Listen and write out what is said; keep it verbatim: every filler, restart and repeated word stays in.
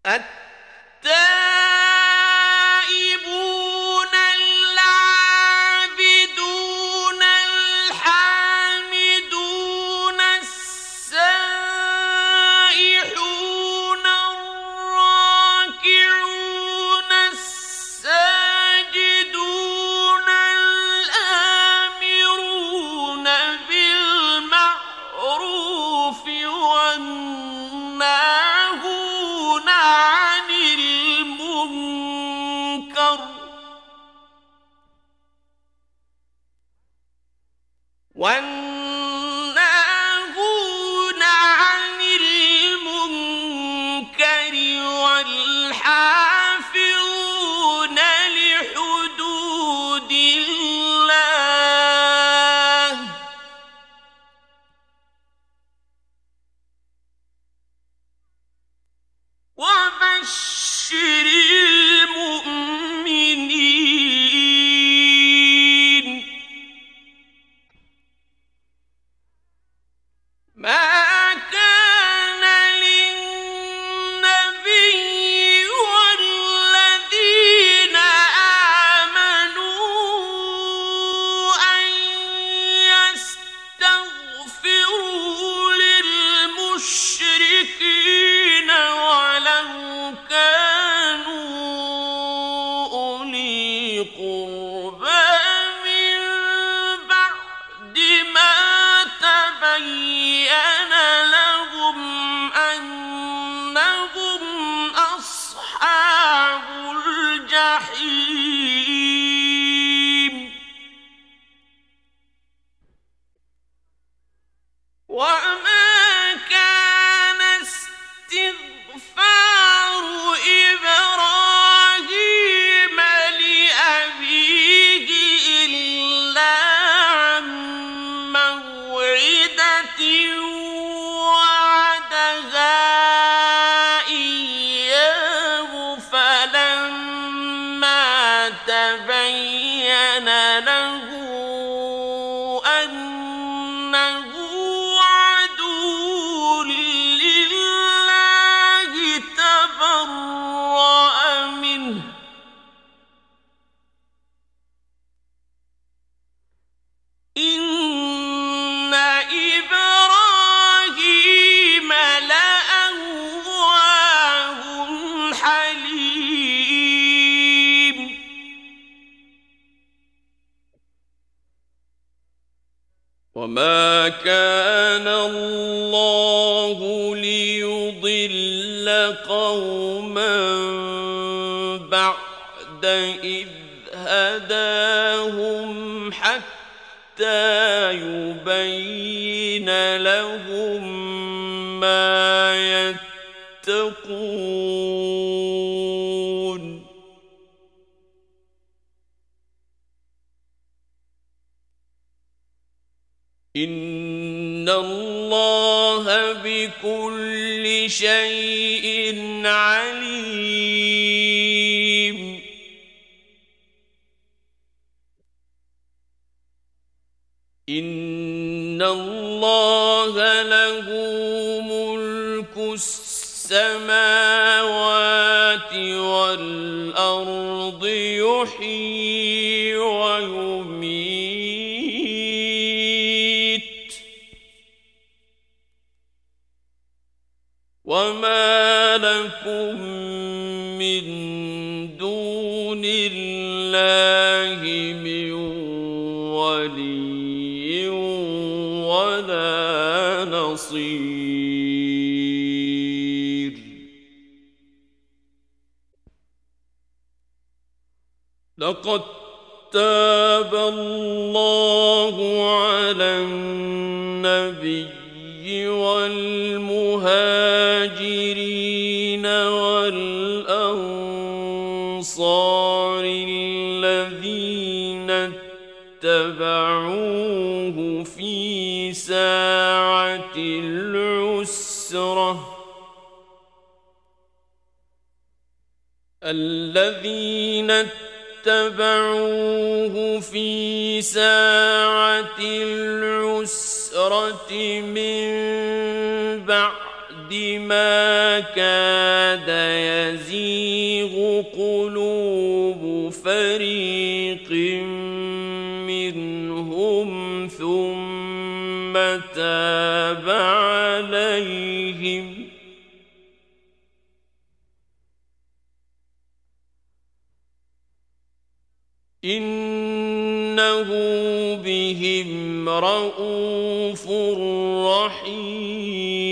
التائبون العابدون الحامدون السائحون الراكعون الساجدون الآمرون بالمعروف والناهون عن المنكر والناهون عن المنكر والحافظون لحدود الله وبشر المؤمنين. ما كان للنبي والذين آمنوا أن يستغفروا للمشركين ولو كانوا أولي قربى من بعد ما تبين لهم أنهم أصحاب الجحيم. وما كان استغفار إبراهيم لأبيه إلا عن موعدة وعدها إياه فلما تبين له أنه عدو لله تبرأ منه إن إبراهيم لأواه حليم. وما كان الله ليضل قوما بعد إذ هداهم حتى يبين لهم ما يتقون. إن الله بكل شيء عليم. إن الله له ملك السماوات والأرض يحيي ويميت وما لكم من دون الله من ولي ولا نصير. لقد تاب الله على النبي والمهاجرين والأنصار الذين اتبعوه في ساعة العسرة الذين اتبعوه في ساعة العسرة من بعد ما كاد يزيغ قلوب فريق منهم ثم تاب عليهم إنه بهم رءوف رحيم